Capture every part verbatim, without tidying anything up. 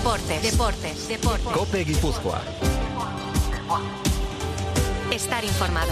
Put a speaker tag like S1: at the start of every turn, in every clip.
S1: Deportes, deportes, deportes.
S2: COPE Guipúzcoa.
S1: Estar informado.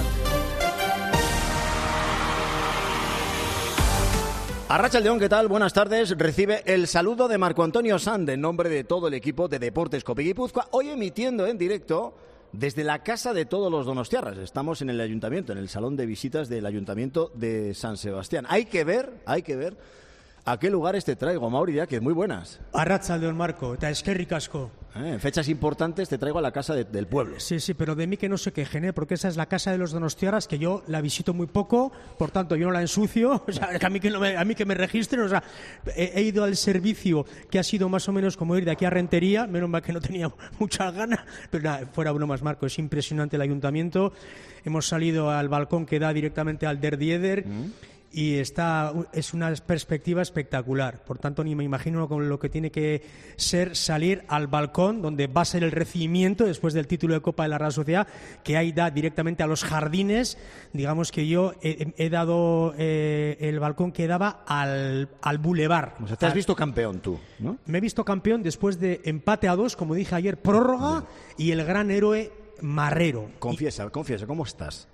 S3: Arratsaldeon, ¿qué tal? Buenas tardes. Recibe el saludo de Marco Antonio Sand en nombre de todo el equipo de Deportes COPE Guipúzcoa, hoy emitiendo en directo desde la casa de todos los donostiarras. Estamos en el ayuntamiento, en el salón de visitas del ayuntamiento de San Sebastián. Hay que ver, hay que ver a qué lugares te traigo, Mauri Diáquez. Muy buenas.
S4: Arratsaldeon, Marco, eta eskerrik asko.
S3: Eh, en fechas importantes te traigo a la casa de, del pueblo.
S4: Sí, sí, pero de mí que no se quejen, ¿eh? Porque esa es la casa de los donostiarras, que yo la visito muy poco, por tanto yo no la ensucio, o sea, que a mí que, no me, a mí que me registren, o sea, he, he ido al servicio que ha sido más o menos como ir de aquí a Rentería, menos mal que no tenía muchas ganas, pero nada, fuera bromas, Marco, es impresionante el ayuntamiento. Hemos salido al balcón que da directamente al Der Dieder. ¿Mm? Y está, es una perspectiva espectacular. Por tanto, ni me imagino con lo que tiene que ser salir al balcón, donde va a ser el recibimiento después del título de Copa de la Real Sociedad, que ahí da directamente a los jardines. Digamos que yo he, he dado eh, el balcón que daba al, al bulevar.
S3: O sea, te has visto campeón tú, ¿no?
S4: Me he visto campeón después de empate a dos, como dije ayer, prórroga, sí. Y el gran héroe Marrero.
S3: Confiesa, y... confiesa, ¿cómo estás?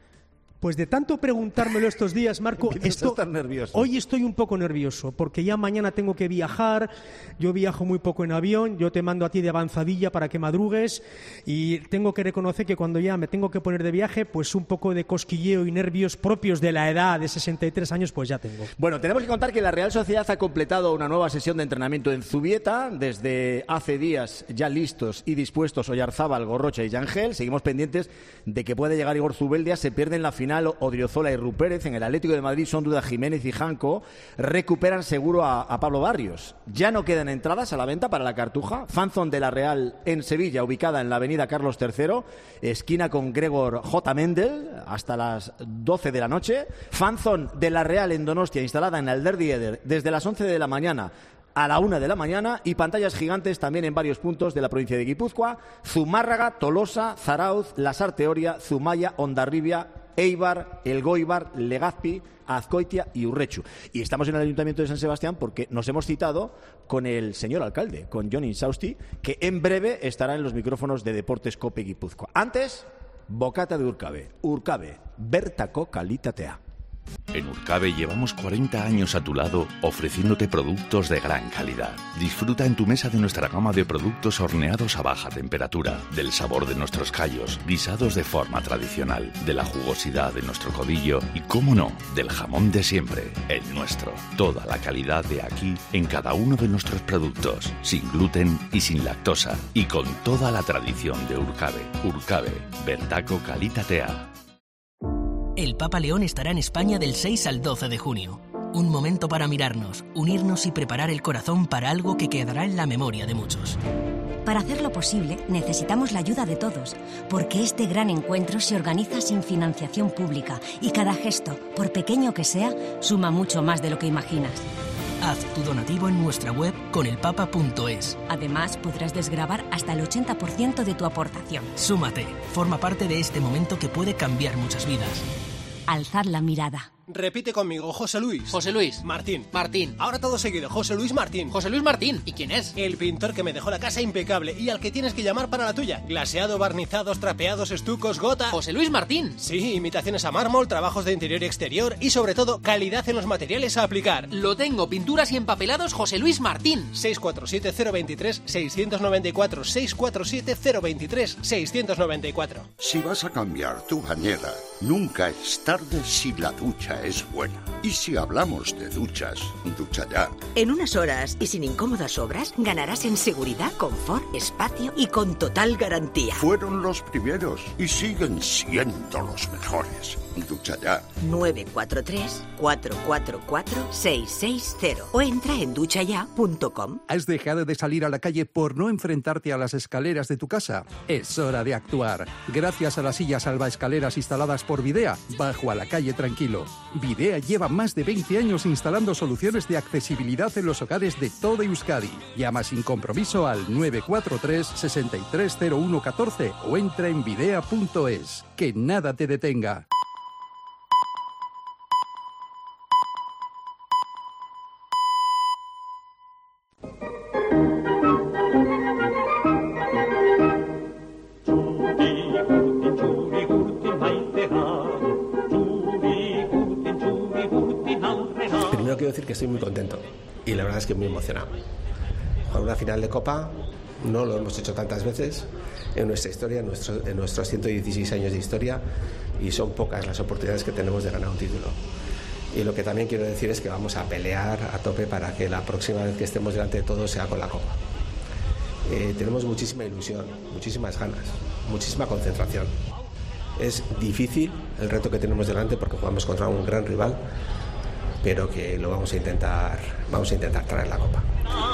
S4: Pues de tanto preguntármelo estos días, Marco, esto,
S3: estar nervioso.
S4: Hoy estoy un poco nervioso, porque ya mañana tengo que viajar, yo viajo muy poco en avión, yo te mando a ti de avanzadilla para que madrugues, y tengo que reconocer que cuando ya me tengo que poner de viaje, pues un poco de cosquilleo y nervios propios de la edad de sesenta y tres años, pues ya tengo.
S3: Bueno, tenemos que contar que la Real Sociedad ha completado una nueva sesión de entrenamiento en Zubieta, desde hace días ya listos y dispuestos Oyarzábal, Gorrocha y Yangel. Seguimos pendientes de que pueda llegar Igor Zubeldia. Se pierde en la final Odriozola y Rupérez. En el Atlético de Madrid son duda Jiménez y Janco. Recuperan seguro a, a Pablo Barrios. Ya no quedan entradas a la venta para la Cartuja. Fanzón de la Real en Sevilla, ubicada en la avenida Carlos tercero, esquina con Gregor J. Mendel, hasta las doce de la noche. Fanzón de la Real en Donostia, instalada en el Der Dieder desde las once de la mañana a la una de la mañana, y pantallas gigantes también en varios puntos de la provincia de Guipúzcoa: Zumárraga, Tolosa, Zarauz, Lasarte Oria, Zumaya, Hondarribia, Eibar, Elgoibar, Legazpi, Azcoitia y Urrechu. Y estamos en el Ayuntamiento de San Sebastián porque nos hemos citado con el señor alcalde, con Jon Insausti, que en breve estará en los micrófonos de Deportes COPE Guipúzcoa. Antes, bocata de Urcabe. Urcabe, bertako kalitatea.
S5: En Urcabe llevamos cuarenta años a tu lado ofreciéndote productos de gran calidad. Disfruta en tu mesa de nuestra gama de productos horneados a baja temperatura, del sabor de nuestros callos, guisados de forma tradicional, de la jugosidad de nuestro codillo y, cómo no, del jamón de siempre, el nuestro. Toda la calidad de aquí en cada uno de nuestros productos, sin gluten y sin lactosa, y con toda la tradición de Urcabe. Urcabe, bertako kalitatea.
S6: El Papa León estará en España del seis al doce de junio. Un momento para mirarnos, unirnos y preparar el corazón para algo que quedará en la memoria de muchos.
S7: Para hacerlo posible, necesitamos la ayuda de todos, porque este gran encuentro se organiza sin financiación pública y cada gesto, por pequeño que sea, suma mucho más de lo que imaginas.
S6: Haz tu donativo en nuestra web conelpapa punto es.
S7: Además, podrás desgravar hasta el ochenta por ciento de tu aportación.
S6: Súmate, forma parte de este momento que puede cambiar muchas vidas.
S7: Alzad la mirada.
S8: Repite conmigo, José Luis.
S9: José Luis.
S8: Martín.
S9: Martín.
S8: Ahora todo seguido, José Luis Martín.
S9: José Luis Martín. ¿Y quién es?
S8: El pintor que me dejó la casa impecable y al que tienes que llamar para la tuya. Glaseado, barnizados, trapeados, estucos, gota...
S9: José Luis Martín.
S8: Sí, imitaciones a mármol, trabajos de interior y exterior y sobre todo, calidad en los materiales a aplicar.
S9: Lo tengo, pinturas y empapelados José Luis Martín.
S8: seis cuatro siete cero dos tres seis nueve cuatro. seis cuatro siete cero dos tres seis nueve cuatro.
S10: Si vas a cambiar tu bañera, nunca es tarde si la ducha es buena. Y si hablamos de duchas, ducha ya.
S11: En unas horas y sin incómodas obras, ganarás en seguridad, confort, espacio y con total garantía.
S10: Fueron los primeros y siguen siendo los mejores. Ducha ya.
S11: nueve cuatro tres cuatro cuatro cuatro seis seis cero o entra en ducha ya punto com.
S12: ¿Has dejado de salir a la calle por no enfrentarte a las escaleras de tu casa? Es hora de actuar. Gracias a las sillas salvaescaleras instaladas por Videa, bajo a la calle tranquilo. Videa lleva más de veinte años instalando soluciones de accesibilidad en los hogares de toda Euskadi. Llama sin compromiso al nueve cuatro tres seis tres cero uno uno cuatro o entra en videa punto es. Que nada te detenga.
S8: estoy muy contento y la verdad es que muy emocionado. Jugar una final de Copa no lo hemos hecho tantas veces en nuestra historia, en, nuestro, en nuestros ciento dieciséis años de historia, y son pocas las oportunidades que tenemos de ganar un título. Y lo que también quiero decir es que vamos a pelear a tope para que la próxima vez que estemos delante de todos sea con la Copa. Eh, tenemos muchísima ilusión, muchísimas ganas, muchísima concentración. Es difícil el reto que tenemos delante porque jugamos contra un gran rival, pero que lo vamos a intentar, vamos a intentar traer la Copa.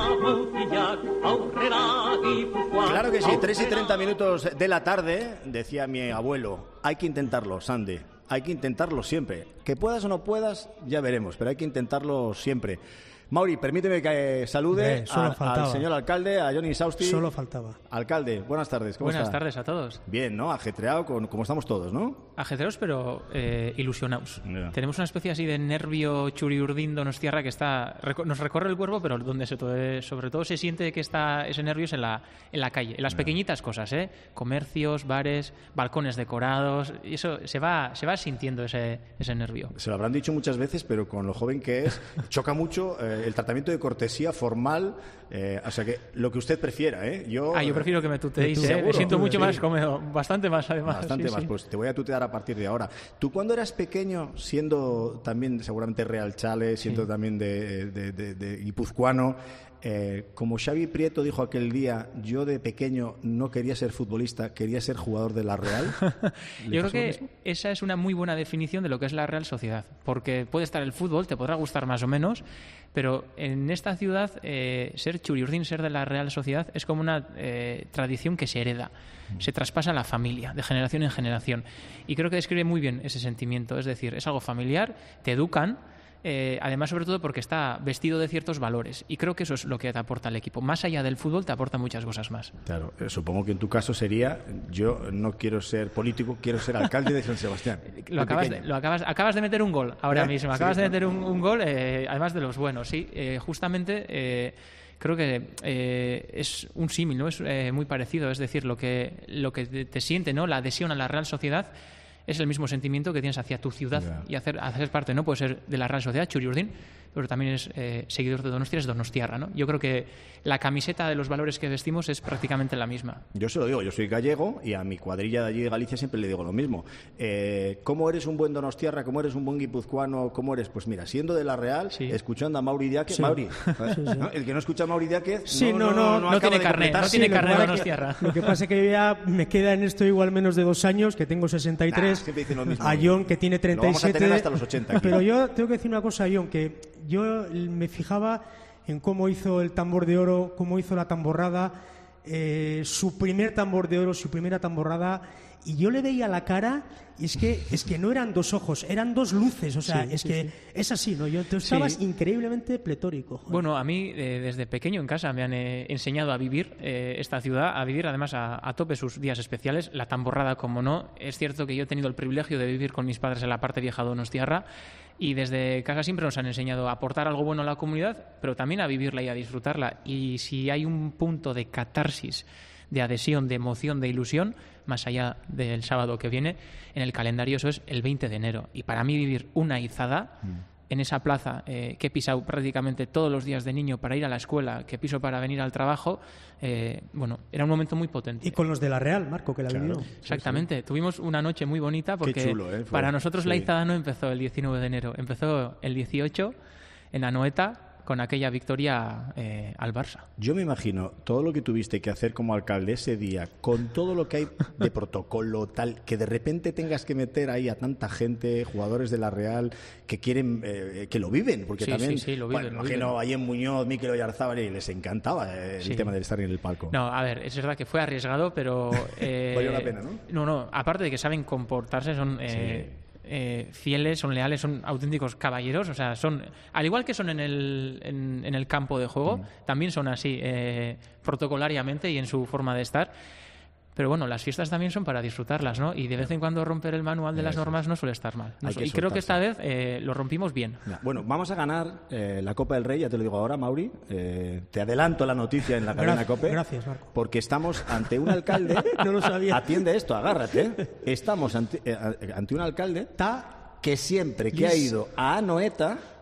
S3: Claro que sí, tres y treinta minutos de la tarde, decía mi abuelo, hay que intentarlo, Sandy, hay que intentarlo siempre. Que puedas o no puedas, ya veremos, pero hay que intentarlo siempre. Mauri, permíteme que salude
S4: eh, a,
S3: al señor alcalde, a Johnny Sausti.
S4: Solo faltaba.
S3: Alcalde, buenas tardes. ¿Cómo
S2: buenas
S3: está?
S2: tardes a todos.
S3: Bien, ¿no? Ajetreado, con, como estamos todos, ¿no?
S2: Ajetreados, pero eh, ilusionados.
S3: Yeah.
S2: Tenemos una especie así de nervio churiurdín donostiarra que está nos recorre el cuerpo, pero donde se todo, sobre todo se siente que está ese nervio es en la, en la calle, en las yeah. pequeñitas cosas, ¿eh? Comercios, bares, balcones decorados, y eso se va, se va sintiendo ese, ese nervio.
S3: Se lo habrán dicho muchas veces, pero con lo joven que es, choca mucho eh, el tratamiento de cortesía formal, eh, o sea que lo que usted prefiera, ¿eh? Yo,
S2: ah, yo prefiero que me tuteéis,
S3: ¿eh?
S2: ¿eh? Me siento mucho
S3: sí.
S2: más cómodo, bastante más además.
S3: Bastante
S2: sí,
S3: más,
S2: sí.
S3: Pues te voy a tutear a partir de ahora. Tú cuando eras pequeño, siendo también seguramente Real Chale, siendo sí. también de, de, de, de guipuzcoano, eh, como Xavi Prieto dijo aquel día, yo de pequeño no quería ser futbolista, quería ser jugador de la Real.
S2: Yo creo que esa es una muy buena definición de lo que es la Real Sociedad, porque puede estar el fútbol, te podrá gustar más o menos, pero en esta ciudad eh, ser churiurdín, ser de la Real Sociedad es como una eh, tradición que se hereda, se traspasa a la familia de generación en generación, y creo que describe muy bien ese sentimiento, es decir, es algo familiar, te educan, eh, además sobre todo porque está vestido de ciertos valores, y creo que eso es lo que te aporta el equipo, más allá del fútbol te aporta muchas cosas más.
S3: Claro, eh, supongo que en tu caso sería, yo no quiero ser político, quiero ser alcalde de San Sebastián.
S2: lo, acabas de, lo acabas, acabas de meter un gol ahora ¿Eh? mismo, acabas sí, de meter un, un gol, eh, además de los buenos, sí, eh, justamente... Eh, creo que eh, es un símil, ¿no? Es eh, muy parecido, es decir, lo que, lo que te, te siente, ¿no? La adhesión a la Real Sociedad es el mismo sentimiento que tienes hacia tu ciudad yeah. y hacer, hacer parte, no puede ser de la Real Sociedad, churiurdín, pero también es eh, seguidor de Donostia, es donostiarra, ¿no? Yo creo que la camiseta de los valores que vestimos es prácticamente la misma.
S3: Yo se lo digo, yo soy gallego y a mi cuadrilla de allí de Galicia siempre le digo lo mismo. Eh, ¿Cómo eres un buen donostiarra? ¿Cómo eres un buen guipuzcoano? ¿Cómo eres? Pues mira, siendo de la Real, sí. escuchando a Mauri Diáquez, sí. Mauri, sí, sí. ¿no? El que no escucha a Mauri Diáquez
S4: sí,
S3: no,
S4: no, no,
S3: no, no,
S2: no tiene carnet, no tiene sí, carnet de donostiarra.
S4: Lo que pasa es que ya me queda en esto igual menos de dos años, que tengo sesenta y tres,
S3: nah,
S4: a John que tiene treinta y siete.
S3: Lo vamos a tener hasta los ochenta aquí.
S4: Pero yo tengo que decir una cosa, John, que yo me fijaba en cómo hizo el tambor de oro, cómo hizo la tamborrada, eh, su primer tambor de oro, su primera tamborrada, y yo le veía la cara y es que es que no eran dos ojos, eran dos luces, o sea, sí, es sí, que sí. es así, ¿no? Yo, tú estabas sí. increíblemente pletórico. Joder.
S2: Bueno, a mí eh, desde pequeño en casa me han eh, enseñado a vivir eh, esta ciudad, a vivir además a, a tope sus días especiales, la tamborrada como no. Es cierto que yo he tenido el privilegio de vivir con mis padres en la parte vieja de Donostiarra, y desde casa siempre nos han enseñado a aportar algo bueno a la comunidad, pero también a vivirla y a disfrutarla. Y si hay un punto de catarsis, de adhesión, de emoción, de ilusión, más allá del sábado que viene, en el calendario eso es el veinte de enero. Y para mí vivir una izada mm. en esa plaza eh, que he pisado prácticamente todos los días de niño para ir a la escuela, que piso para venir al trabajo, eh, bueno, era un momento muy potente.
S4: Y con los de la Real, Marco, que la
S2: claro.
S4: vivió.
S2: Exactamente. Sí, sí. Tuvimos una noche muy bonita porque
S3: Qué chulo, ¿eh? Fue,
S2: para nosotros
S3: sí.
S2: la izada no empezó el diecinueve de enero, empezó el dieciocho en Anoeta, con aquella victoria eh, al Barça.
S3: Yo me imagino todo lo que tuviste que hacer como alcalde ese día, con todo lo que hay de protocolo, tal, que de repente tengas que meter ahí a tanta gente, jugadores de la Real, que quieren, eh, que lo viven, porque
S2: sí,
S3: también,
S2: sí, sí, lo viven,
S3: bueno,
S2: lo
S3: imagino
S2: viven.
S3: ahí en Muñoz, Mikel Oyarzábal, y les encantaba eh, el
S2: sí.
S3: tema de estar en el palco.
S2: No, a ver, es verdad que fue arriesgado, pero... Eh,
S3: valió la pena, ¿no?
S2: No, no, aparte de que saben comportarse, son... Eh, sí. Eh, fieles, son leales, son auténticos caballeros, o sea, son, al igual que son en el, en, en el campo de juego, mm. también son así, eh, protocolariamente y en su forma de estar. Pero bueno, las fiestas también son para disfrutarlas, ¿no? Y de vez en cuando romper el manual de las normas no suele estar mal. No y soltarse. Creo que esta vez eh, lo rompimos bien.
S3: Bueno, vamos a ganar eh, la Copa del Rey, ya te lo digo ahora, Mauri. Eh, te adelanto la noticia en la cadena Cope.
S4: Gracias, Marco.
S3: Porque estamos ante un alcalde...
S4: no lo sabía.
S3: Atiende esto, agárrate. Estamos ante, eh, ante un alcalde
S4: Ta...
S3: que siempre que ha ido a Anoeta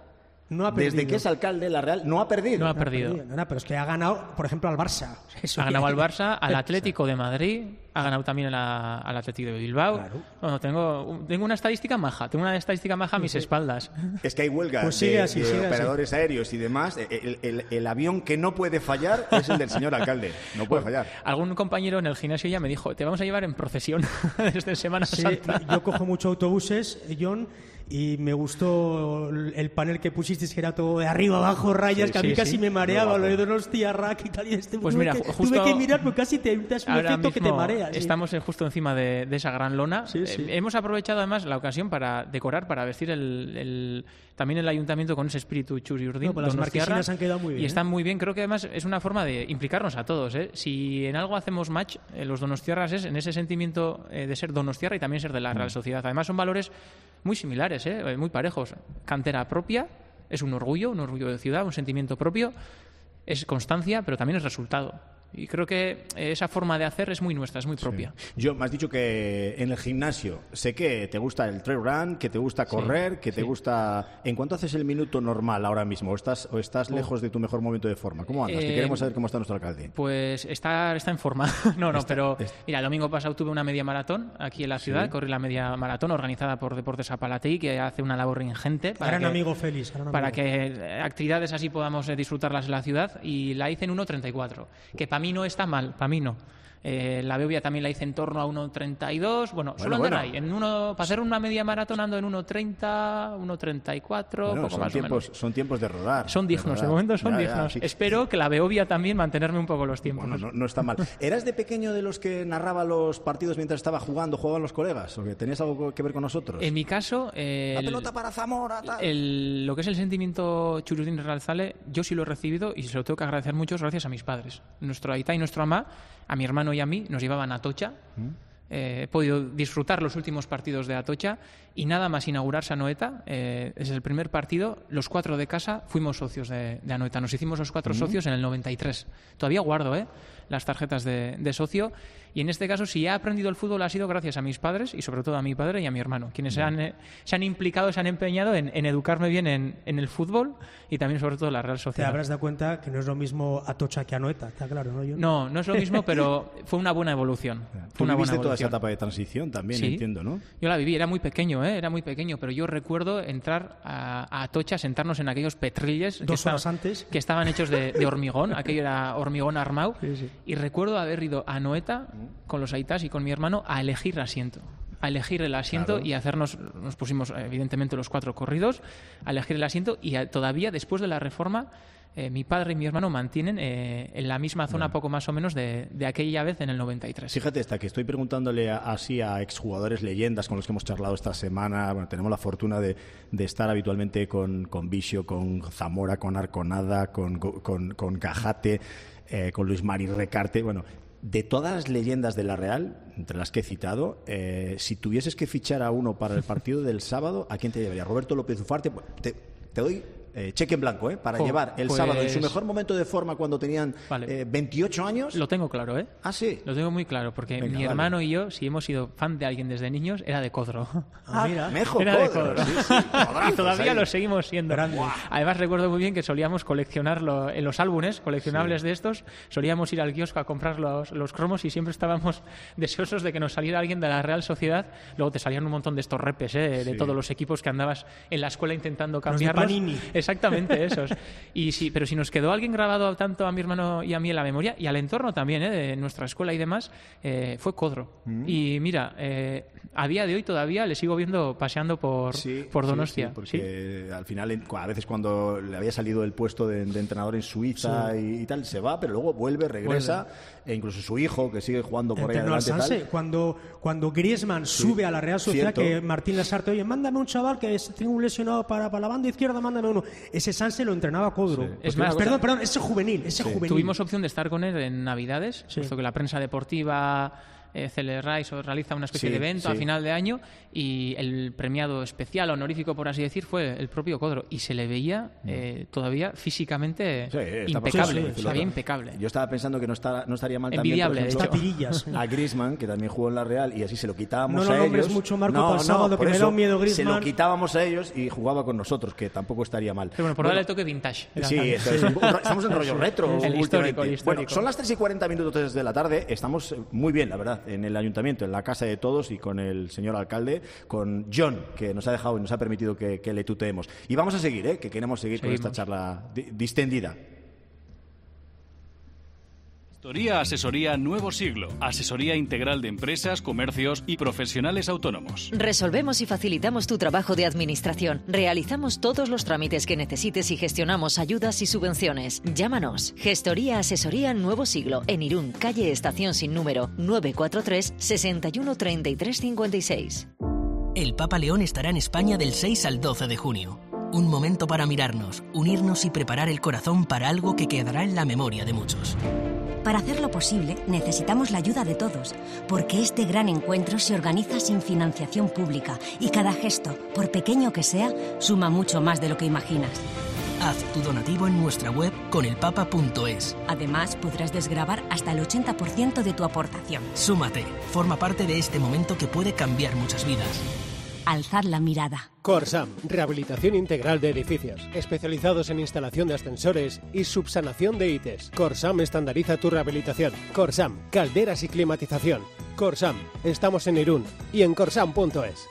S4: No ha
S3: Desde
S4: perdido.
S3: que es alcalde, la Real no ha perdido.
S2: No ha
S4: No,
S2: perdido.
S4: No, no, pero es que ha ganado, por ejemplo, al Barça. Eso
S2: Ha ganado
S4: ya-
S2: al Barça, al Atlético de Madrid, ha ganado también a la- al Atlético de Bilbao.
S4: Claro.
S2: Bueno, tengo, tengo una estadística maja, tengo una estadística maja a mis espaldas.
S3: Es que hay huelgas
S4: Pues sigue
S3: de,
S4: así,
S3: de
S4: sigue así.
S3: operadores aéreos y demás. El, el- el avión que no puede fallar es el del señor alcalde. No puede fallar.
S2: Algún compañero en el gimnasio ya me dijo, te vamos a llevar en procesión desde Semana
S4: Sí,
S2: Santa.
S4: yo cojo mucho autobuses, John, y me gustó el panel que pusisteis, que era todo de arriba abajo, rayas,
S2: Sí,
S4: que a mí
S2: sí,
S4: casi
S2: sí.
S4: me mareaba,
S3: Lo
S4: lo
S3: bajo.
S4: de hostia, rack y tal. Y este,
S2: Pues
S4: tuve
S2: mira,
S4: que,
S2: justo-
S4: tuve que mirar porque casi te das un
S2: Ahora
S4: efecto que te
S2: mismo
S4: mareas. sí.
S2: estamos eh, justo encima de, de esa gran lona.
S4: Sí, sí.
S2: Eh, hemos aprovechado además la ocasión para decorar, para vestir el, el- también el ayuntamiento con ese espíritu churiurdín.
S4: No, pues las
S2: donostiarra,
S4: marquesinas han quedado muy bien,
S2: Y están
S4: ¿eh?
S2: muy bien. Creo que además es una forma de implicarnos a todos. ¿eh? Si en algo hacemos match, eh, los donostiarras es en ese sentimiento eh, de ser donostiarra y también ser de la Real Sociedad. Además son valores muy similares, ¿eh? muy parejos. Cantera propia, es un orgullo, un orgullo de ciudad, un sentimiento propio, es constancia, pero también es resultado. Y creo que esa forma de hacer es muy nuestra, es muy propia.
S3: Yo me has dicho que en el gimnasio sé que te gusta el trail run, que te gusta correr, que te
S2: sí.
S3: gusta. ¿En cuánto haces el minuto normal ahora mismo? ¿O estás, o estás lejos de tu mejor momento de forma? ¿Cómo andas? Que
S2: Eh,
S3: queremos saber cómo está nuestro alcalde.
S2: Pues está, está en forma. no, no,
S3: Está-
S2: pero
S3: está-
S2: mira, el domingo pasado tuve una media maratón aquí en la ciudad,
S3: Sí.
S2: corrí la media maratón organizada por Deportes Apalategui, que hace una labor ingente para
S4: Gran
S2: que,
S4: amigo Félix. gran
S2: para
S4: amigo.
S2: que eh, actividades así podamos eh, disfrutarlas en la ciudad, y la hice en uno treinta y cuatro, que para mí no está mal, para mí no. Eh, la Beovia también la hice en torno a uno treinta y dos. Bueno,
S3: Bueno,
S2: suelo andar
S3: bueno.
S2: ahí. En uno, para hacer una media maratón ando en uno treinta, uno treinta y cuatro,
S3: Bueno,
S2: poco
S3: son,
S2: más o
S3: tiempos,
S2: menos.
S3: son tiempos de rodar.
S2: Son dignos, de
S3: rodar.
S2: momento son
S3: Ya, ya,
S2: dignos.
S3: sí.
S2: Espero que la Beovia también mantenerme un poco los tiempos.
S3: Bueno, no, no está mal. ¿Eras de pequeño de los que narraba los partidos mientras estaba jugando, jugaban los colegas? ¿O que tenías algo que ver con nosotros?
S2: En mi caso, eh,
S3: La
S2: el-
S3: pelota para Zamora, tal.
S2: el- lo que es el sentimiento chururdín realzale, yo sí lo he recibido y se lo tengo que agradecer mucho gracias a mis padres. Nuestro aita y nuestro ama, a mi hermano y a mí, nos llevaban a Atocha. Eh, he podido disfrutar los últimos partidos de Atocha y nada más inaugurarse Anoeta, eh, es el primer partido, los cuatro de casa fuimos socios de, de Anoeta. Nos hicimos los cuatro socios en el noventa y tres. Todavía guardo ¿eh? las tarjetas de, de socio, y en este caso si he aprendido el fútbol ha sido gracias a mis padres y sobre todo a mi padre y a mi hermano, quienes se han, eh, se han implicado, se han empeñado en, en educarme bien en, en el fútbol y también sobre todo en la Real
S4: Te
S2: Sociedad.
S4: habrás dado cuenta que no es lo mismo Atocha que Anoeta, está claro, ¿no? Yo
S2: No, no es lo mismo, pero fue una buena evolución.
S3: Tú
S2: Fue una buena
S3: viviste toda esa
S2: evolución.
S3: etapa de transición también,
S2: Sí.
S3: entiendo, ¿no?
S2: Yo la viví, era muy pequeño, ¿eh? era muy pequeño, pero yo recuerdo entrar a, a Atocha, sentarnos en aquellos petrilles que,
S4: Dos
S2: estaban-
S4: horas antes.
S2: que estaban hechos de, de hormigón, aquello era hormigón armado,
S4: Sí, sí.
S2: y recuerdo haber ido a Anoeta con los aitas y con mi hermano a elegir asiento. A elegir el asiento
S3: Claro.
S2: y hacernos, nos pusimos evidentemente los cuatro corridos, a elegir el asiento, y a- todavía después de la reforma eh, mi padre y mi hermano mantienen eh, en la misma zona poco más o menos de, de aquella vez en el noventa y tres.
S3: Fíjate, esta que estoy preguntándole a- así a exjugadores leyendas con los que hemos charlado esta semana. Bueno, tenemos la fortuna de, de estar habitualmente con, con Vicio, con Zamora, con Arconada, con, con, con Cajate, eh, con Luis Mari Recarte. Bueno, de todas las leyendas de la Real, entre las que he citado, eh, si tuvieses que fichar a uno para el partido del sábado, ¿a quién te llevaría? Roberto López Ufarte. Te, te doy eh, cheque en blanco, ¿eh? Para
S2: Jo,
S3: llevar el
S2: pues-
S3: sábado en su mejor momento de forma cuando tenían
S2: Vale.
S3: eh, veintiocho años.
S2: Lo tengo claro, ¿eh?
S3: Ah, sí.
S2: Lo tengo muy claro, porque
S3: Venga,
S2: mi
S3: vale.
S2: hermano y yo, si hemos sido fan de alguien desde niños, era de Codro.
S4: Ah, mira.
S3: Mejo
S2: Era de
S3: Codro,
S2: Codro.
S3: sí, sí, codrazos
S2: Y todavía
S3: ahí.
S2: lo seguimos siendo.
S4: Grande.
S2: Además, recuerdo muy bien que solíamos coleccionarlo en los álbumes coleccionables de estos. Solíamos ir al kiosco a comprar los, los cromos y siempre estábamos deseosos de que nos saliera alguien de la Real Sociedad. Luego te salían un montón de estos repes, ¿eh? de
S3: Sí.
S2: todos los equipos que andabas en la escuela intentando
S4: Los de
S2: cambiarlos.
S4: Panini.
S2: Exactamente, esos. Y sí, pero si nos quedó alguien grabado tanto a mi hermano y a mí en la memoria, y al entorno también, ¿eh? de nuestra escuela y demás, eh, fue Codro.
S3: Mm.
S2: Y mira, eh, a día de hoy todavía le sigo viendo paseando por,
S3: Sí,
S2: por
S3: sí,
S2: Donostia.
S3: sí, porque al final, en- a veces cuando le había salido el puesto de, de entrenador en Suiza y, y tal, se va, pero luego vuelve, regresa, e incluso su hijo, que sigue jugando por ahí
S4: Entrenó al
S3: adelante.
S4: Sanse.
S3: Tal.
S4: Cuando, cuando Griezmann sube a la Real Sociedad,
S3: Cierto.
S4: que Martín Lasarte, oye, mándame un chaval que es- tengo un lesionado para, para la banda izquierda, mándame uno. Ese Sanse lo entrenaba Codro.
S3: Sí.
S2: Es
S4: Pues
S2: más,
S4: perdón, perdón, ese juvenil, ese
S3: Sí.
S4: juvenil.
S2: Tuvimos opción de estar con él en Navidades,
S4: Sí.
S2: puesto que la prensa deportiva eh, Celerais o realiza una especie
S3: Sí,
S2: de evento
S3: sí.
S2: a final de año y el premiado especial, honorífico por así decir, fue el propio Codro y se le veía eh, todavía físicamente
S3: Sí, está
S2: impecable,
S3: pasando, sí,
S2: se veía
S3: sí.
S2: impecable.
S3: Yo estaba pensando que no, está, no estaría mal
S2: Envidiable,
S3: también,
S2: de
S3: por
S2: hecho.
S3: ejemplo, a Griezmann, que también jugó en la Real, y así se lo quitábamos
S4: No lo
S3: a
S4: nombres
S3: ellos.
S4: mucho, Marco,
S3: no,
S4: para el sábado,
S3: por
S4: que me
S3: eso
S4: da un miedo
S3: Se
S4: Griezmann.
S3: lo quitábamos a ellos y jugaba con nosotros, que tampoco estaría mal.
S2: Pero bueno, por
S3: Bueno,
S2: darle el toque vintage. era
S3: Sí,
S2: también.
S3: esto es un- estamos en rollo retro.
S2: El
S3: últimamente.
S2: histórico, el histórico.
S3: Bueno, son las tres y cuarenta minutos de la tarde. Estamos muy bien, la verdad, en el ayuntamiento, en la casa de todos y con el señor alcalde, con John, que nos ha dejado y nos ha permitido que, que le tuteemos. Y vamos a seguir, ¿eh? Que queremos seguir
S2: Seguimos.
S3: con esta charla di- distendida.
S13: Gestoría Asesoría Nuevo Siglo. Asesoría integral de empresas, comercios y profesionales autónomos.
S14: Resolvemos y facilitamos tu trabajo de administración. Realizamos todos los trámites que necesites y gestionamos ayudas y subvenciones. Llámanos. Gestoría Asesoría Nuevo Siglo. En Irún, calle Estación sin número, nueve cuatro tres, sesenta y uno, treinta y tres, cincuenta y seis.
S6: El Papa León estará en España del seis al doce de junio. Un momento para mirarnos, unirnos y preparar el corazón para algo que quedará en la memoria de muchos.
S7: Para hacerlo posible, necesitamos la ayuda de todos, porque este gran encuentro se organiza sin financiación pública y cada gesto, por pequeño que sea, suma mucho más de lo que imaginas.
S6: Haz tu donativo en nuestra web conelpapa punto es.
S7: Además, podrás desgravar hasta el ochenta por ciento de tu aportación.
S6: Súmate, forma parte de este momento que puede cambiar muchas vidas.
S7: Alzad la mirada.
S15: Corsam, rehabilitación integral de edificios, especializados en instalación de ascensores y subsanación de I T Es. Corsam estandariza tu rehabilitación. Corsam, calderas y climatización. Corsam, estamos en Irún y en corsam punto es.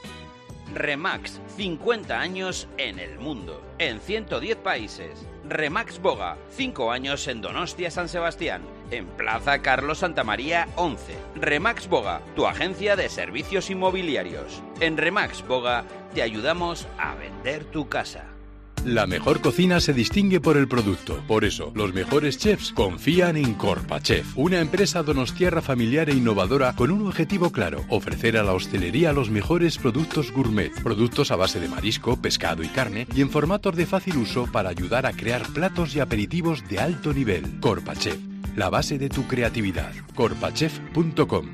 S16: Remax, cincuenta años en el mundo, en ciento diez países. Remax Boga, cinco años en Donostia San Sebastián, en Plaza Carlos Santamaría once. Remax Boga, tu agencia de servicios inmobiliarios. En Remax Boga te ayudamos a vender tu casa.
S17: La mejor cocina se distingue por el producto. Por eso, los mejores chefs confían en Corpachef, una empresa donostiarra familiar e innovadora con un objetivo claro: ofrecer a la hostelería los mejores productos gourmet, productos a base de marisco, pescado y carne, y en formatos de fácil uso para ayudar a crear platos y aperitivos de alto nivel. Corpachef, la base de tu creatividad. corpachef punto com.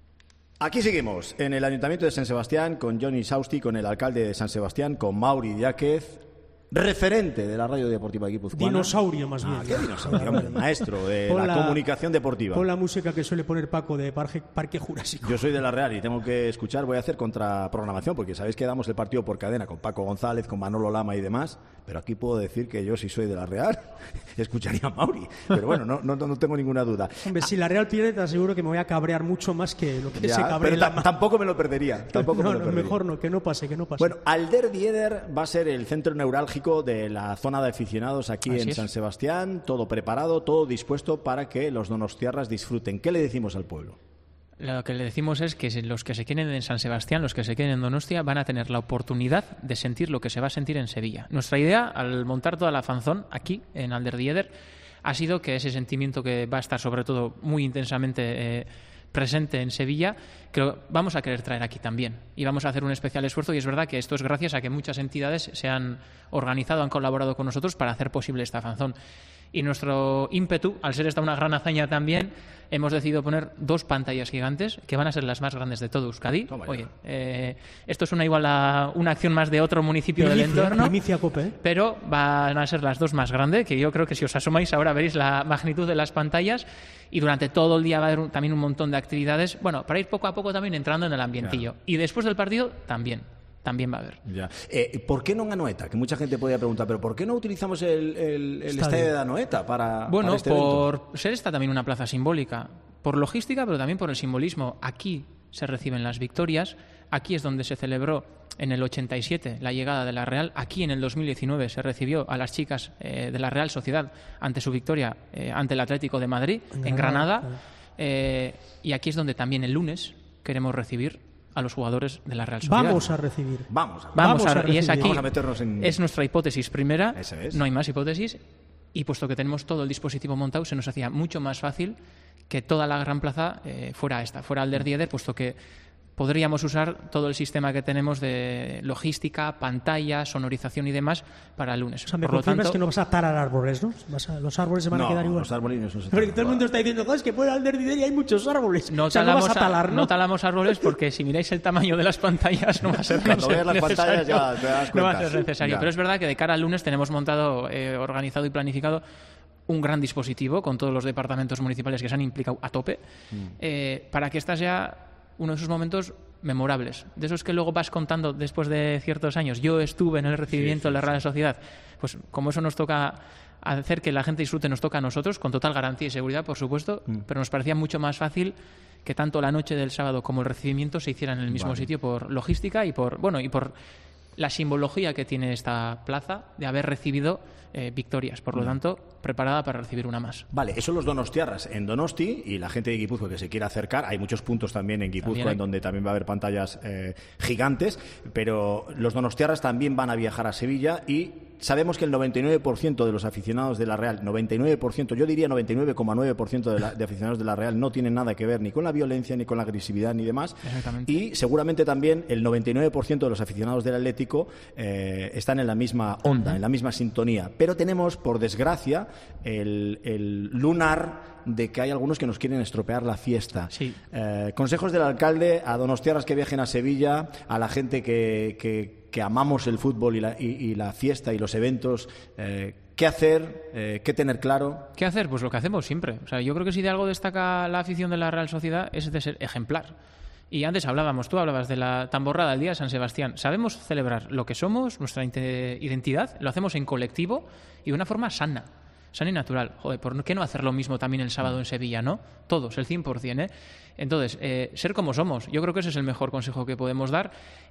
S3: Aquí seguimos, en el Ayuntamiento de San Sebastián, con Johnny Sausti, con el alcalde de San Sebastián, con Mauri Diáquez, referente de la radio deportiva guipuzcoana.
S4: Dinosaurio, más bien.
S3: Ah, ¿qué dinosaurio? Hombre, maestro de
S4: Pon
S3: la,
S4: la-
S3: comunicación deportiva.
S4: Pon la música que suele poner Paco de Parque, Parque Jurásico.
S3: Yo soy de la Real y tengo que escuchar, voy a hacer contraprogramación, porque sabéis que damos el partido por cadena con Paco González, con Manolo Lama y demás, pero aquí puedo decir que yo, si soy de la Real, escucharía a Mauri. Pero bueno, no, no, no tengo ninguna duda.
S4: Hombre, si la Real pierde, te aseguro que me voy a cabrear mucho más que lo que
S3: Ya,
S4: se cabrea
S3: pero ta- tampoco me lo perdería. Tampoco
S4: no,
S3: me lo
S4: no,
S3: perdería.
S4: mejor no, que no pase, que no pase.
S3: Bueno, Alder Dieder va a ser el centro neurálgico de la zona de aficionados aquí
S2: Así
S3: en
S2: es.
S3: San Sebastián, todo preparado, todo dispuesto para que los donostiarras disfruten. ¿Qué le decimos al pueblo?
S2: Lo que le decimos es que los que se queden en San Sebastián, los que se queden en Donostia, van a tener la oportunidad de sentir lo que se va a sentir en Sevilla. Nuestra idea, al montar toda la fanzón aquí, en Alder Dieder, ha sido que ese sentimiento que va a estar, sobre todo, muy intensamente eh, presente en Sevilla, que lo vamos a querer traer aquí también. Y vamos a hacer un especial esfuerzo, y es verdad que esto es gracias a que muchas entidades se han organizado, han colaborado con nosotros para hacer posible esta fanzón. Y nuestro ímpetu, al ser esta una gran hazaña también, hemos decidido poner dos pantallas gigantes que van a ser las más grandes de todo Euskadi. Oye, eh, esto es una igual a una acción más de otro municipio del
S4: Primicia,
S2: entorno,
S4: primicia Cope, ¿eh?
S2: pero van a ser las dos más grandes, que yo creo que si os asomáis ahora veréis la magnitud de las pantallas, y durante todo el día va a haber un- también un montón de actividades, bueno, para ir poco a poco también entrando en el ambientillo. Y después del partido también. También va a haber.
S3: Ya. Eh, ¿Por qué no en Anoeta? Que mucha gente podría preguntar, pero ¿por qué no utilizamos el, el- el
S2: Estadio.
S3: estadio de Anoeta para,
S2: Bueno,
S3: para este evento?
S2: por ser esta también una plaza simbólica, por logística, pero también por el simbolismo. Aquí se reciben las victorias, aquí es donde se celebró en el ochenta y siete la llegada de la Real, aquí en el dos mil diecinueve se recibió a las chicas eh, de la Real Sociedad ante su victoria eh, ante el Atlético de Madrid, en,
S4: En
S2: Granada,
S4: Granada,
S2: eh, y aquí es donde también el lunes queremos recibir a los jugadores de la Real Sociedad.
S4: Vamos a recibir.
S3: Vamos a,
S2: Vamos,
S4: Vamos
S2: a,
S4: a
S2: y es
S4: recibir.
S2: aquí,
S3: Vamos a meternos en-
S2: es nuestra hipótesis primera,
S3: Eso es.
S2: no hay más hipótesis, y puesto que tenemos todo el dispositivo montado, se nos hacía mucho más fácil que toda la gran plaza eh, fuera esta, fuera Alder Dieder, puesto que podríamos usar todo el sistema que tenemos de logística, pantalla, sonorización y demás para el lunes.
S4: O sea, me
S2: Por lo
S4: confirmas
S2: tanto,
S4: que no vas a talar árboles, ¿no? Vas a- los árboles se van
S3: no,
S4: a quedar igual.
S3: los árboles no se
S4: Porque todo el mundo está diciendo, "Oh, es que puede Alderdider y hay muchos árboles".
S2: no
S4: o sea, no
S2: talamos,
S4: vas a talar,
S2: a-
S4: ¿no?
S2: no talamos árboles porque si miráis el tamaño de las pantallas no va a ser
S3: Cuando veas las
S2: necesario.
S3: pantallas ya te das
S2: No va a
S3: cuenta.
S2: ser necesario.
S3: Ya.
S2: Pero es verdad que de cara al lunes tenemos montado, eh, organizado y planificado un gran dispositivo con todos los departamentos municipales que se han implicado a tope eh, para que esta sea uno de esos momentos memorables, de esos que luego vas contando después de ciertos años. Yo estuve en el recibimiento
S3: Sí, sí,
S2: de la Real Sociedad. Pues como eso nos toca hacer que la gente disfrute, nos toca a nosotros, con total garantía y seguridad, por supuesto,
S3: Mm.
S2: pero nos parecía mucho más fácil que tanto la noche del sábado como el recibimiento se hicieran en el mismo
S3: Vale.
S2: sitio por logística y por, bueno, y por la simbología que tiene esta plaza de haber recibido eh, victorias. Por lo
S3: Mm.
S2: tanto, preparada para recibir una más.
S3: Vale, eso los donostiarras en Donosti y la gente de Guipúzcoa que se quiera acercar. Hay muchos puntos también en Guipúzcoa
S2: También hay.
S3: en donde también va a haber pantallas eh, gigantes, pero los donostiarras también van a viajar a Sevilla y sabemos que el noventa y nueve por ciento de los aficionados de la Real, noventa y nueve por ciento, yo diría noventa y nueve coma nueve por ciento de, la- de aficionados de la Real no tienen nada que ver ni con la violencia, ni con la agresividad, ni demás.
S2: Exactamente.
S3: Y seguramente también el noventa y nueve por ciento de los aficionados del Atlético eh, están en la misma onda, en la misma sintonía. Pero tenemos, por desgracia, el, el lunar de que hay algunos que nos quieren estropear la fiesta. Eh, consejos del alcalde a donostiarras que viajen a Sevilla, a la gente que, que, que amamos el fútbol y la, y, y la fiesta y los eventos. Eh, ¿Qué hacer? Eh, ¿Qué tener claro?
S2: ¿Qué hacer? Pues lo que hacemos siempre. O sea, yo creo que si de algo destaca la afición de la Real Sociedad es de ser ejemplar. Y antes hablábamos, tú hablabas de la tamborrada del Día de San Sebastián. Sabemos celebrar lo que somos, nuestra inte- identidad, lo hacemos en colectivo y de una forma sana, sana y natural. Joder, ¿por qué no hacer lo mismo también el sábado en Sevilla, no? Todos, el cien por ciento, ¿eh? Entonces, eh, ser como somos. Yo creo que ese es el mejor consejo que podemos dar.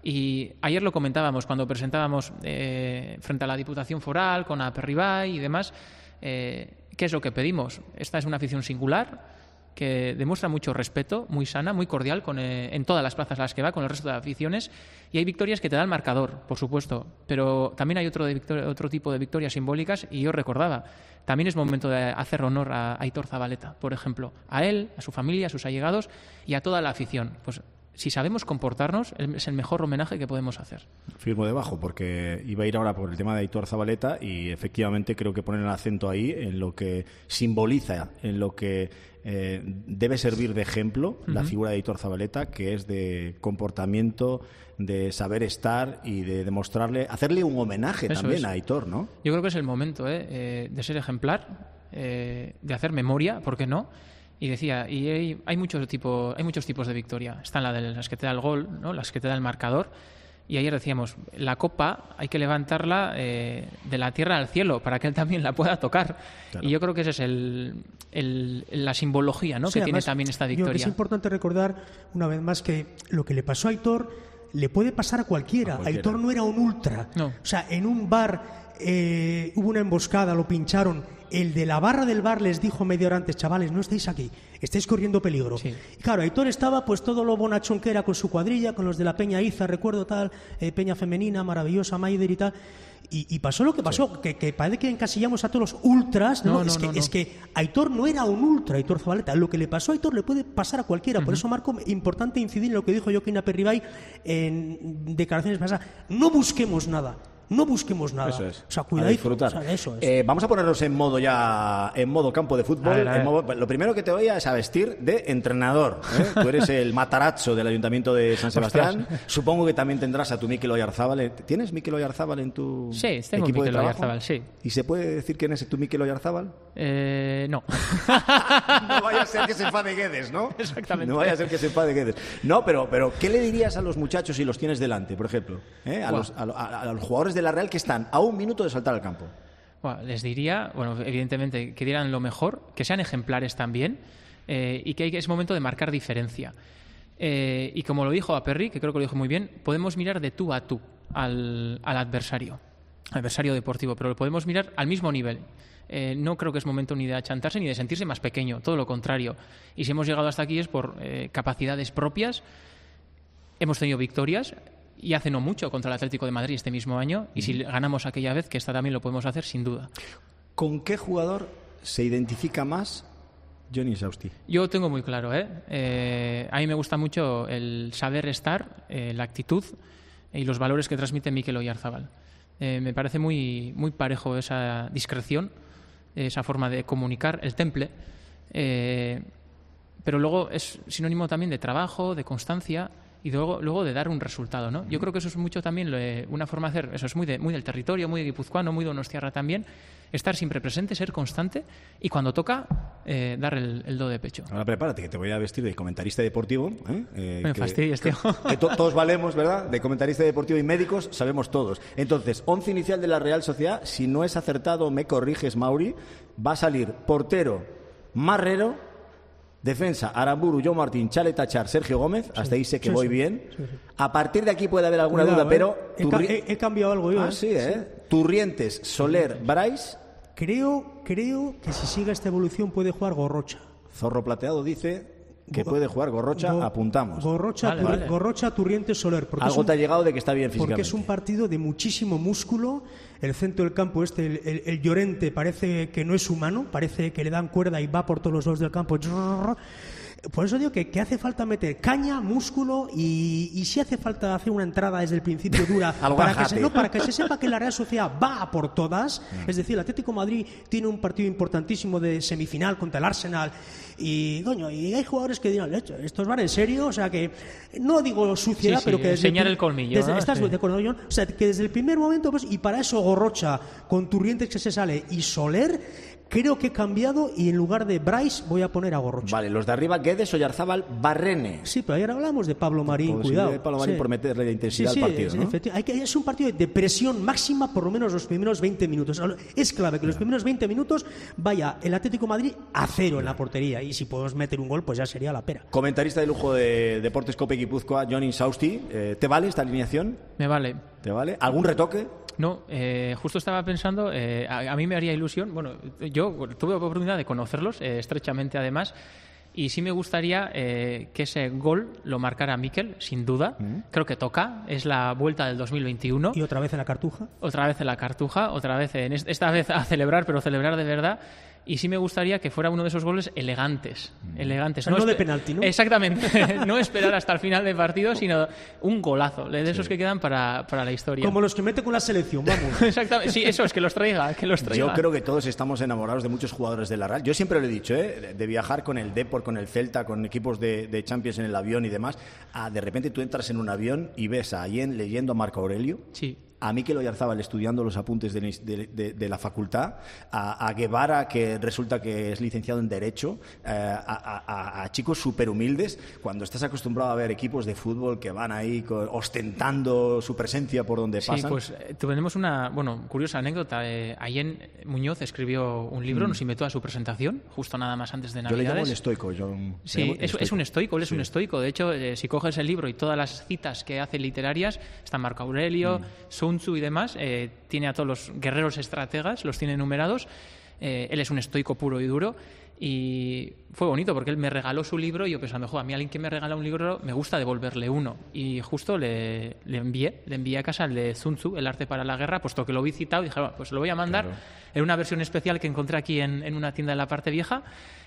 S2: Y ayer lo comentábamos cuando presentábamos eh, frente a la Diputación Foral, con Aperribay y demás. Eh, ¿Qué es lo que pedimos? Esta es una afición singular que demuestra mucho respeto, muy sana, muy cordial con, eh, en todas las plazas a las que va, con el resto de aficiones. Y hay victorias que te da el marcador, por supuesto, pero también hay otro, de victor- otro tipo de victorias simbólicas. Y yo recordaba, también es momento de hacer honor a Aitor Zabaleta, por ejemplo, a él, a su familia, a sus allegados y a toda la afición. Pues si sabemos comportarnos, es el mejor homenaje que podemos hacer.
S3: Firmo debajo, porque iba a ir ahora por el tema de Aitor Zabaleta y efectivamente creo que ponen el acento ahí en lo que simboliza, en lo que eh, debe servir de ejemplo la
S2: Ujú.
S3: figura de Aitor Zabaleta, que es de comportamiento, de saber estar y de demostrarle, hacerle un homenaje
S2: Eso
S3: también
S2: es.
S3: a Aitor, ¿no?
S2: Yo creo que es el momento ¿eh? Eh, de ser ejemplar, eh, de hacer memoria, ¿por qué no? Y decía, y hay, hay, muchos tipo, hay muchos tipos de victoria. Están la de las que te da el gol, ¿no? Las que te da el marcador. Y ayer decíamos, la copa hay que levantarla eh, de la tierra al cielo para que él también la pueda tocar.
S4: Claro.
S2: Y yo creo que esa es el, el, la simbología, ¿no?
S4: Sí,
S2: que tiene
S4: además,
S2: también esta
S4: yo creo que
S2: victoria.
S4: es importante recordar una vez más que lo que le pasó a Aitor le puede pasar a cualquiera.
S2: A cualquiera.
S4: Aitor no era un ultra.
S2: No.
S4: O sea, en un bar eh, hubo una emboscada, lo pincharon. El de la barra del bar les dijo media hora antes, chavales, no estáis aquí, estáis corriendo peligro. Y claro, Aitor estaba pues todo lo bonachón que era con su cuadrilla, con los de la Peña Iza, recuerdo tal, eh, Peña Femenina, maravillosa, Maider y tal. Y, y pasó lo que pasó, que, que parece que encasillamos a todos los ultras, ¿no?
S2: No,
S4: es,
S2: no,
S4: que,
S2: no, no.
S4: es que Aitor no era un ultra, Aitor Zabaleta. Lo que le pasó a Aitor le puede pasar a cualquiera. Por eso, Marco, importante incidir en lo que dijo Joaquín Aperribay en declaraciones pasadas. No busquemos nada. No busquemos nada.
S3: Eso es.
S4: O sea,
S3: A
S4: cuidadito.
S3: disfrutar.
S4: O sea, eso es.
S3: Eh, vamos a ponernos en modo ya, en modo campo de fútbol.
S4: A ver, a ver.
S3: En modo- lo primero que te voy a es a vestir de entrenador. ¿eh? Tú eres el matarazzo del Ayuntamiento de San Sebastián.
S2: Ostras.
S3: Supongo que también tendrás a tu Mikel Oyarzábal. ¿Tienes Mikel Oyarzábal en tu
S2: Sí, tengo
S3: equipo de
S2: Mikel
S3: trabajo?
S2: Oyarzábal, sí.
S3: ¿Y se puede decir quién es tu Mikel Oyarzábal?
S2: Eh, no.
S3: No vaya a ser que se enfade Guedes, ¿no?
S2: Exactamente.
S3: No vaya a ser que se enfade Guedes. No, pero, pero ¿qué le dirías a los muchachos si los tienes delante, por ejemplo? ¿Eh? A,
S2: Buah.
S3: los, a, a- a los jugadores de la Real que están a un minuto de saltar al campo.
S2: Bueno, les diría, bueno, evidentemente, que dieran lo mejor, que sean ejemplares también, eh, y que hay- es momento de marcar diferencia. Eh, y como lo dijo Aperri, que creo que lo dijo muy bien, podemos mirar de tú a tú al, al adversario, adversario deportivo, pero lo podemos mirar al mismo nivel. Eh, no creo que es momento ni de achantarse ni de sentirse más pequeño, todo lo contrario. Y si hemos llegado hasta aquí es por eh, capacidades propias. Hemos tenido victorias, y hace no mucho contra el Atlético de Madrid este mismo año, y si ganamos aquella vez, que esta también lo podemos hacer sin duda.
S3: ¿Con qué jugador se identifica más Johnny Insausti.
S2: Yo tengo muy claro, ¿eh? Eh, a mí me gusta mucho el saber estar, eh, la actitud y los valores que transmite Mikel Oyarzabal. Eh, me parece muy, muy parejo esa discreción, esa forma de comunicar, el temple, eh, pero luego es sinónimo también de trabajo, de constancia y luego, luego de dar un resultado, ¿no? Yo creo que eso es mucho también lo de, una forma de hacer, eso es muy, de, muy del territorio, muy de guipuzcoano, muy donostiarra también, estar siempre presente, ser constante y cuando toca eh, dar el, el do de pecho.
S3: Ahora prepárate, que te voy a vestir de comentarista deportivo. ¿eh? Eh,
S2: me
S3: que,
S2: fastidies, tío.
S3: Que, que to, todos valemos, ¿verdad? De comentarista deportivo y médicos sabemos todos. Entonces, once inicial de la Real Sociedad, si no es acertado, me corriges, Mauri, va a salir portero Marrero, defensa Aramburu, Joe Martín, Chale Tachar, Sergio Gómez, hasta ahí sé que
S4: sí,
S3: voy
S4: sí.
S3: bien.
S4: Sí, sí.
S3: A partir de aquí puede haber alguna
S4: Cuidado,
S3: duda,
S4: ¿eh?
S3: pero...
S4: He, ca he, he cambiado algo yo.
S3: Ah,
S4: ¿eh?
S3: sí, ¿eh? Sí. Turrientes, Soler, Brais...
S4: Creo, creo que si sigue esta evolución puede jugar Gorrocha.
S3: Zorro Plateado dice que puede jugar Gorrocha,
S4: Go
S3: apuntamos.
S4: Gorrocha,
S3: vale,
S4: Tur
S3: vale.
S4: Gorrocha, Turrientes, Soler.
S3: Algo
S4: es un,
S3: te ha llegado de que está bien físicamente.
S4: Porque es un partido de muchísimo músculo. El centro del campo, este, el, el, el Llorente, parece que no es humano, parece que le dan cuerda y va por todos los lados del campo. Por eso digo que, que hace falta meter caña, músculo y, y si hace falta hacer una entrada desde el principio dura para, que se, no, para que se sepa que la Real Sociedad va a por todas. Mm. Es decir, el Atlético de Madrid tiene un partido importantísimo de semifinal contra el Arsenal y, coño, y hay jugadores que dirán, estos van en serio, o sea que no digo suciedad,
S2: sí, sí,
S4: pero que desde
S2: enseñar
S4: el,
S2: el colmillo.
S4: Desde,
S2: ¿no?
S4: ¿Estás
S2: sí.
S4: de acuerdo, John? O sea, que desde el primer momento, pues, y para eso Gorrocha, con Turrientes que se sale y Soler, creo que he cambiado y en lugar de Brais voy a poner a Gorrocha.
S3: Vale, los de arriba, Guedes, Oyarzábal, Barrene.
S4: Sí, pero ayer hablamos de Pablo Marín,
S3: pues
S4: cuidado.
S3: De Pablo Marín
S4: sí.
S3: por meterle la intensidad
S4: sí, sí,
S3: al partido,
S4: sí,
S3: ¿no?
S4: Hay que, es un partido de presión máxima por lo menos los primeros veinte minutos. Es clave que los primeros veinte minutos vaya el Atlético de Madrid a cero en la portería y si podemos meter un gol pues ya sería la pera.
S3: Comentarista de lujo de Deportes Cope Guipúzcoa, Johnny Insausti. Eh, ¿Te vale esta alineación?
S2: Me vale.
S3: ¿Te vale? ¿Algún retoque?
S2: No, eh, justo estaba pensando, eh, a, a mí me haría ilusión, bueno, yo tuve la oportunidad de conocerlos, eh, estrechamente además, y sí me gustaría eh, que ese gol lo marcara Mikel, sin duda. Mm. Creo que toca, es la vuelta del dos mil veintiuno.
S4: ¿Y otra vez en la Cartuja?
S2: Otra vez en la Cartuja, otra vez, en esta vez a celebrar, pero celebrar de verdad. Y sí me gustaría que fuera uno de esos goles elegantes. Mm. elegantes.
S4: Pero no, no de penalti, ¿no?
S2: Exactamente. No esperar hasta el final del partido, sino un golazo. De esos sí. que quedan para, para la historia.
S4: Como los que mete con la selección, vamos.
S2: Exactamente. Sí, eso es, que los traiga, que los traiga.
S3: Yo creo que todos estamos enamorados de muchos jugadores de la Real. Yo siempre lo he dicho, ¿eh? de, de viajar con el Depor, con el Celta, con equipos de, de Champions en el avión y demás. A, de repente tú entras en un avión y ves a Allen leyendo a Marco Aurelio.
S2: Sí.
S3: A Mikel Oyarzábal estudiando los apuntes de, de, de, de la facultad, a, a Guevara, que resulta que es licenciado en Derecho, eh, a, a, a chicos súper humildes, cuando estás acostumbrado a ver equipos de fútbol que van ahí con, ostentando su presencia por donde
S2: sí,
S3: pasan.
S2: Pues eh, tenemos una, bueno, curiosa anécdota. Eh, Allen Muñoz escribió un libro, mm. nos invitó a su presentación, justo nada más antes de Navidades.
S3: Yo le llamo el estoico. Yo,
S2: sí,
S3: llamo
S2: es,
S3: estoico.
S2: es un estoico, él es
S3: sí.
S2: un estoico. De hecho, eh, si coges el libro y todas las citas que hace literarias, está Marco Aurelio, mm. Sun Tzu y demás, eh, tiene a todos los guerreros estrategas, los tiene enumerados. Eh, él es un estoico puro y duro y fue bonito porque él me regaló su libro y yo pensando, jo, a mí alguien que me regala un libro me gusta devolverle uno y justo le, le envié le envié a casa el de Sun Tzu, El arte para la guerra, puesto que lo vi citado y dije, bueno, pues lo voy a mandar claro. en una versión especial que encontré aquí en, en una tienda de la parte vieja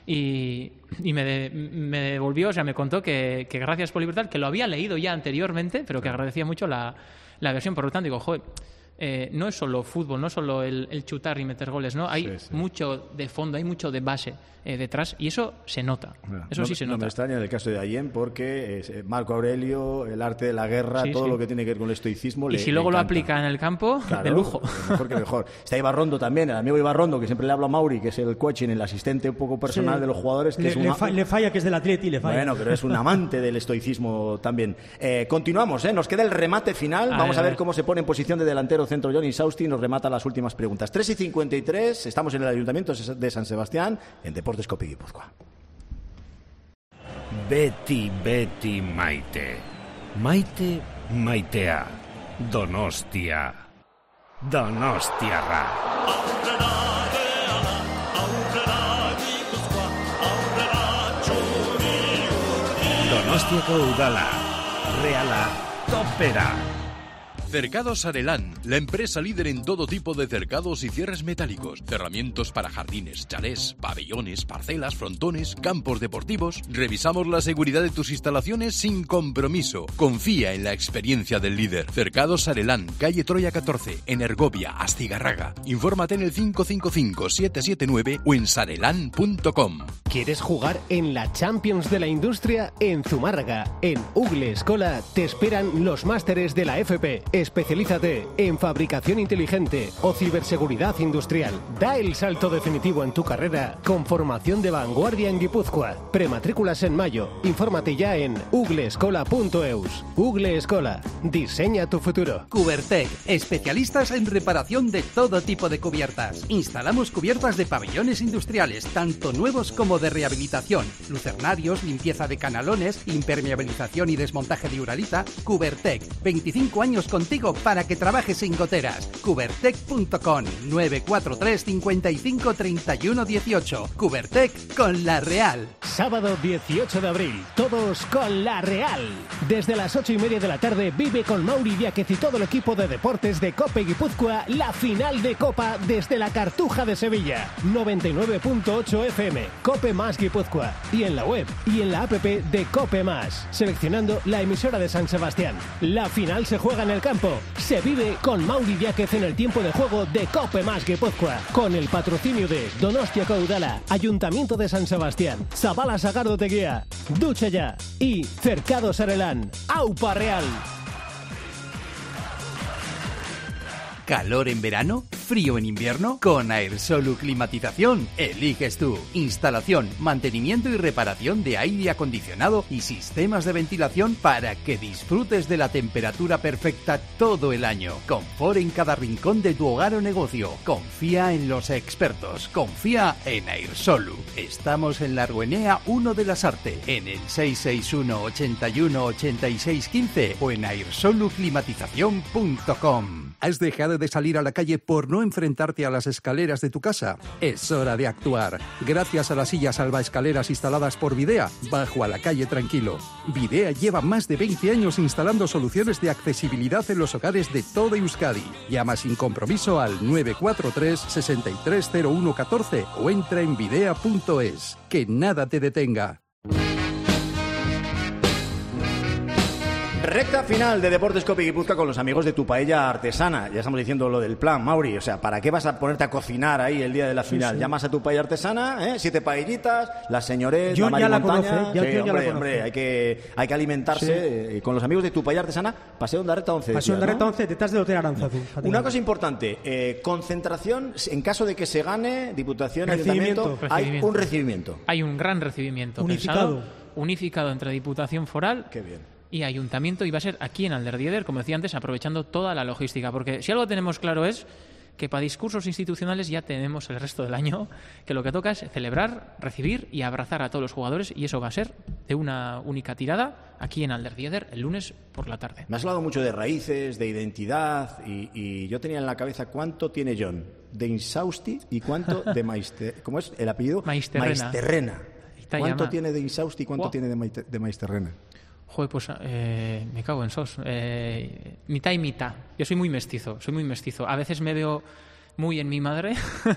S2: y, y me, de, me devolvió, o sea, me contó que, que gracias por libertad, que lo había leído ya anteriormente, pero que agradecía mucho la, la versión. Por lo tanto, digo, joder, Eh, no es solo fútbol, no es solo el, el chutar y meter goles, ¿no? Hay sí, sí. mucho de fondo, hay mucho de base eh, detrás y eso se nota. Bueno, eso
S3: no,
S2: sí se
S3: no
S2: nota.
S3: No me extraña en el caso de Allen porque es Marco Aurelio, el arte de la guerra, sí, todo sí. lo que tiene que ver con el estoicismo.
S2: Y
S3: le,
S2: si luego
S3: le
S2: lo aplica en el campo,
S3: claro,
S2: de lujo.
S3: Mejor que mejor. Está Ibarrondo también, el amigo Ibarrondo, que siempre le habla a Mauri, que es el coaching, el asistente un poco personal sí. de los jugadores. Que
S4: le,
S3: es una...
S4: le, fa le falla que es del Atleti, le falla.
S3: Bueno, pero es un amante del estoicismo también. Eh, continuamos, ¿eh? Nos queda el remate final. A Vamos ver, a ver cómo se pone en posición de delantero centro Johnny Insausti. Nos remata las últimas preguntas. tres y cincuenta y tres, estamos en el Ayuntamiento de San Sebastián, en Deportes Cope Guipúzcoa.
S5: Beti, beti, maite. Maite, maitea. Donostia. Donostiarra. Donostiako udala. Reala, topera.
S17: Cercados Arelán, la empresa líder en todo tipo de cercados y cierres metálicos, cerramientos para jardines, chalés, pabellones, parcelas, frontones, campos deportivos. Revisamos la seguridad de tus instalaciones sin compromiso. Confía en la experiencia del líder. Cercados Arelán, calle Troya catorce, en Ergovia, Astigarraga. Infórmate en el cinco cinco cinco, siete siete nueve o en sarelán punto com.
S15: ¿Quieres jugar en la Champions de la Industria? En Zumárraga, en Ugle Escola, te esperan los másteres de la F P. Especialízate en fabricación inteligente o ciberseguridad industrial. Da el salto definitivo en tu carrera con formación de vanguardia en Guipúzcoa. Prematrículas en mayo. Infórmate ya en ugleescola punto eus. Ugle Escola. Diseña tu futuro.
S18: Cubertec, especialistas en reparación de todo tipo de cubiertas. Instalamos cubiertas de pabellones industriales, tanto nuevos como de rehabilitación. Lucernarios, limpieza de canalones, impermeabilización y desmontaje de uralita. Cubertec, veinticinco años contigo para que trabajes sin goteras. Cubertec punto com, nueve cuatro tres, cinco cinco, tres uno uno ocho. Cubertec con La Real.
S15: Sábado dieciocho de abril, todos con La Real. Desde las ocho y media de la tarde vive con Mauri Diáquez y todo el equipo de deportes de Cope Guipúzcoa la final de Copa desde la Cartuja de Sevilla. noventa y nueve punto ocho F M, Cope Más Guipúzcoa. Y en la web y en la app de Cope Más, seleccionando la emisora de San Sebastián. La final se juega en el campo. Se vive con Mauri Diáquez en el tiempo de juego de Cope Más Guipúzcoa, con el patrocinio de Donostia Caudala, Ayuntamiento de San Sebastián, Zabala Sagardo Teguía, Ducha Ya y Cercados Arelán. ¡Aupa Real!
S18: ¿Calor en verano? ¿Frío en invierno? Con Aersolu Climatización eliges tú. Instalación, mantenimiento y reparación de aire acondicionado y sistemas de ventilación para que disfrutes de la temperatura perfecta todo el año. Confort en cada rincón de tu hogar o negocio. Confía en los expertos. Confía en Aersolu. Estamos en la Argüenea uno de las Arte, en el seis seis uno, ochenta y uno, ochenta y seis quince o en aersolu climatización punto com.
S12: ¿Has dejado de salir a la calle por no enfrentarte a las escaleras de tu casa? Es hora de actuar. Gracias a las sillas salvaescaleras instaladas por Videa, bajo a la calle tranquilo. Videa lleva más de veinte años instalando soluciones de accesibilidad en los hogares de toda Euskadi. Llama sin compromiso al nueve cuatro tres, seis tres cero uno uno cuatro o entra en videa punto es. Que nada te detenga.
S3: Recta final de Deportes Cope Guipúzcoa con los amigos de Tu Paella Artesana. Ya estamos diciendo lo del plan, Mauri. O sea, ¿para qué vas a ponerte a cocinar ahí el día de la final? Sí, sí. Llamas a Tu Paella Artesana, ¿eh? Siete paellitas, las señores,
S4: yo
S3: la Mari
S4: ya la
S3: Montaña.
S4: conoce, ya,
S3: sí,
S4: yo
S3: hombre,
S4: ya la
S3: hombre, hay que, hay que alimentarse. Sí. Eh, con los amigos de Tu Paella Artesana, Paseo Ondarreta once.
S4: Paseo Ondarreta once, detrás del Hotel Aranzazu.
S3: Una cosa importante, eh, concentración, en caso de que se gane, Diputación, Ayuntamiento, hay un recibimiento.
S2: Hay un gran recibimiento.
S4: Unificado.
S2: Pensado, unificado entre Diputación Foral.
S3: Qué bien.
S2: Y Ayuntamiento, y va a ser aquí en Alderdieder, como decía antes, aprovechando toda la logística. Porque si algo tenemos claro es que para discursos institucionales ya tenemos el resto del año, que lo que toca es celebrar, recibir y abrazar a todos los jugadores, y eso va a ser de una única tirada aquí en Alderdieder el lunes por la tarde.
S3: Me has hablado mucho de raíces, de identidad, y, y yo tenía en la cabeza cuánto tiene John de Insausti y cuánto de Maister... ¿Cómo es el apellido?
S2: Maisterrena.
S3: Maisterrena. ¿Cuánto
S2: llama.
S3: tiene de Insausti y cuánto wow. tiene de, Maite, de Maisterrena?
S2: Joder, pues eh, me cago en sos. Eh, mitad y mitad. Yo soy muy mestizo, soy muy mestizo. A veces me veo muy en mi madre,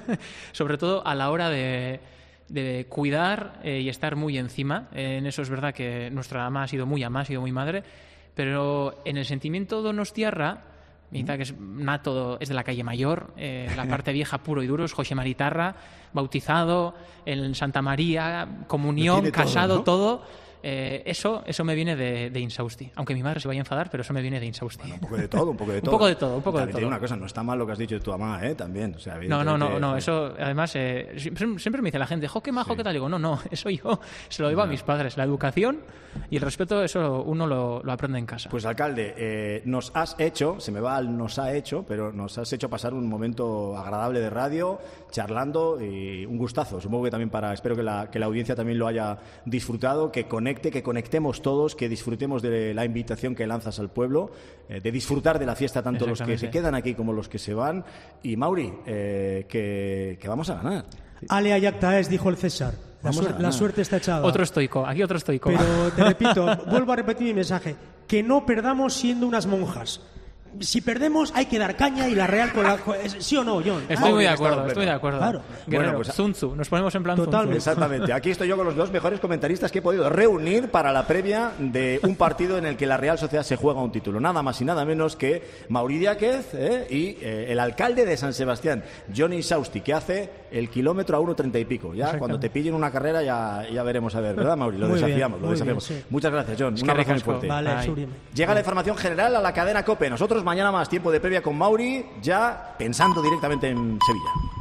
S2: sobre todo a la hora de, de cuidar eh, y estar muy encima. Eh, en eso es verdad que nuestra ama ha sido muy ama, ha sido muy madre, pero en el sentimiento donostiarra, mi que es nato, es de la calle Mayor, eh, la parte vieja puro y duro, es José Maritarra, bautizado en Santa María, comunión, casado, todo, ¿no? todo. Eh, eso eso me viene de, de Insausti. Aunque mi madre se vaya a enfadar, pero eso me viene de Insausti.
S3: Bueno, un poco de todo, un poco de todo.
S2: un poco de todo, un poco
S3: También
S2: de todo.
S3: Una cosa, no está mal lo que has dicho de tu mamá, ¿eh? También. O sea,
S2: no, no, no, no. Eso, además, eh, siempre, siempre me dice la gente, jo, qué majo, sí. qué tal. Digo, no, no, eso yo se lo digo no. a mis padres. La educación y el respeto, eso uno lo, lo aprende en casa.
S3: Pues, alcalde, eh, nos has hecho, se me va al nos ha hecho, pero nos has hecho pasar un momento agradable de radio, charlando, y un gustazo. Supongo que también para, espero que la, que la audiencia también lo haya disfrutado, que conecte, que conectemos todos, que disfrutemos de la invitación que lanzas al pueblo, eh, de disfrutar de la fiesta, tanto los que se quedan aquí como los que se van. Y Mauri, eh, que, que vamos a ganar.
S4: Ale ayacta es, dijo el César. La, suer la suerte está echada.
S2: Otro estoico, aquí otro estoico.
S4: Pero te repito, vuelvo a repetir mi mensaje, que no perdamos siendo unas monjas. si perdemos hay que dar caña y la Real con la... ¿Sí o no, John?
S2: Estoy
S4: ah,
S2: muy de acuerdo, estoy de acuerdo.
S4: Claro.
S2: Guerrero,
S3: Bueno, pues,
S2: Sun Tzu, nos ponemos en plan
S4: Totalmente.
S2: Sun Tzu.
S3: Exactamente. Aquí estoy yo con los dos mejores comentaristas que he podido reunir para la previa de un partido en el que la Real Sociedad se juega un título. Nada más y nada menos que Mauri Díaz eh, y eh, el alcalde de San Sebastián, Johnny Sausti, que hace el kilómetro a uno treinta y pico. Ya cuando te pillen una carrera ya, ya veremos a ver, ¿verdad, Mauri? Lo
S4: muy
S3: desafiamos,
S4: bien,
S3: lo desafiamos.
S4: Bien, sí.
S3: Muchas gracias, John.
S2: Es
S3: un
S2: que
S3: abrazo muy
S2: ricasco.
S3: fuerte.
S4: Vale,
S3: Llega la información general a la cadena COPE. Nosotros mañana más tiempo de previa con Mauri, ya pensando directamente en Sevilla.